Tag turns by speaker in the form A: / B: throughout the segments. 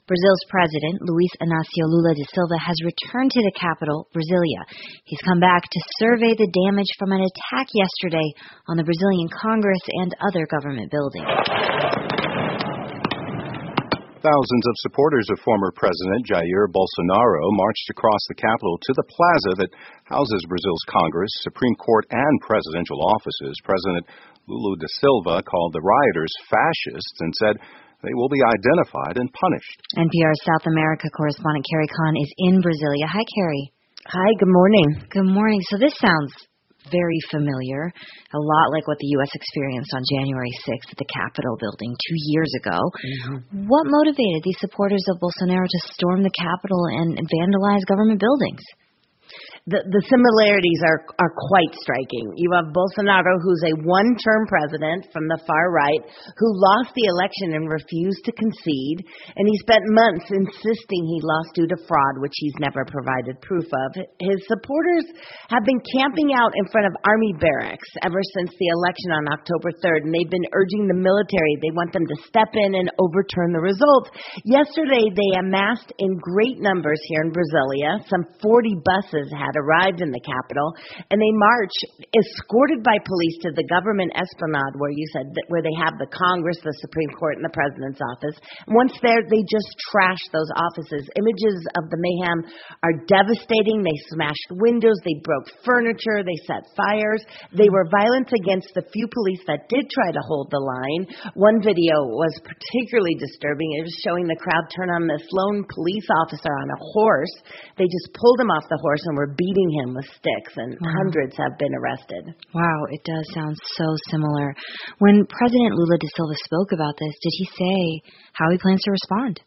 A: Brazil's president, Luiz Inácio Lula da Silva, has returned to the capital, Brasilia. He's come back to survey the damage from an attack yesterday on the Brazilian Congress and other government buildings.
B: Thousands of supporters of former President Jair Bolsonaro marched across the capital to the plaza that houses Brazil's Congress, Supreme Court, and presidential offices. President Lula da Silva called the rioters fascists and said they will be identified and punished.
A: NPR's South America correspondent Carrie Kahn is in Brasilia. Hi, Carrie.
C: Hi, good morning.
A: Good morning. So this sounds very familiar, a lot like what the U.S. experienced on January 6th at the Capitol building 2 years ago. Mm-hmm. What motivated these supporters of Bolsonaro to storm the Capitol and vandalize government buildings?
C: The similarities are quite striking. You have Bolsonaro, who's a one-term president from the far right, who lost the election and refused to concede, and he spent months insisting he lost due to fraud, which he's never provided proof of. His supporters have been camping out in front of army barracks ever since the election on October 3rd, and they've been urging the military. They want them to step in and overturn the results. Yesterday, they amassed in great numbers here in Brasilia. Some 40 buses had arrived in the capital, and they marched escorted by police to the government esplanade where you said that, where they have the Congress, the Supreme Court, and the President's office. And once there, they just trashed those offices. Images of the mayhem are devastating. They smashed windows, they broke furniture, they set fires. They were violent against the few police that did try to hold the line. One video was particularly disturbing. It was showing the crowd turn on this lone police officer on a horse. They just pulled him off the horse and were beating him with sticks, and hundreds have been arrested.
A: Wow, it does sound so similar. When President Lula da Silva spoke about this, did he say how he plans to respond?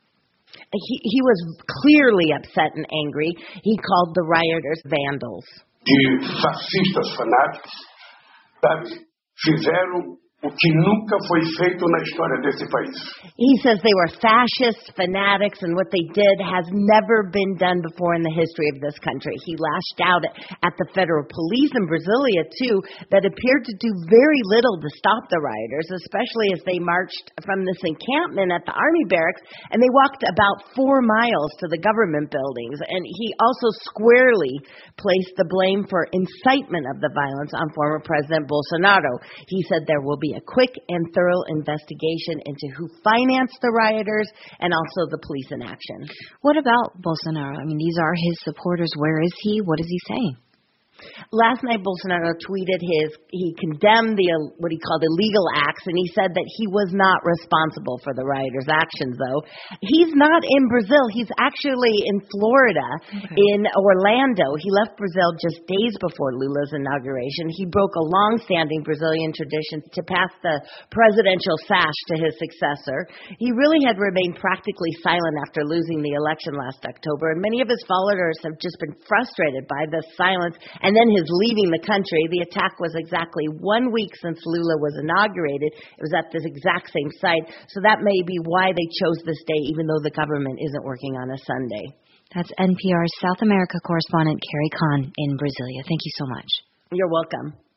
C: He was clearly upset and angry. He called the rioters vandals.
D: De fascistas fanáticos, sabe, fizeram o que nunca foi feito na história desse país.
C: He says they were fascists, fanatics, and what they did has never been done before in the history of this country. He lashed out at the federal police in Brasilia, too, that appeared to do very little to stop the rioters, especially as they marched from this encampment at the army barracks, and they walked about 4 miles to the government buildings. And he also squarely placed the blame for incitement of the violence on former President Bolsonaro. He said there will be a quick and thorough investigation into who financed the rioters and also the police in action.
A: What about Bolsonaro? I mean, these are his supporters. Where is he? What is he saying?
C: Last night, Bolsonaro tweeted he condemned what he called illegal acts, and he said that he was not responsible for the rioters' actions, though. He's not in Brazil. He's actually in Florida, in Orlando. He left Brazil just days before Lula's inauguration. He broke a long-standing Brazilian tradition to pass the presidential sash to his successor. He really had remained practically silent after losing the election last October, and many of his followers have just been frustrated by this silence and then his leaving the country. The attack was exactly 1 week since Lula was inaugurated. It was at this exact same site. So that may be why they chose this day, even though the government isn't working on a Sunday.
A: That's NPR's South America correspondent Carrie Kahn in Brasilia. Thank you so much.
C: You're welcome.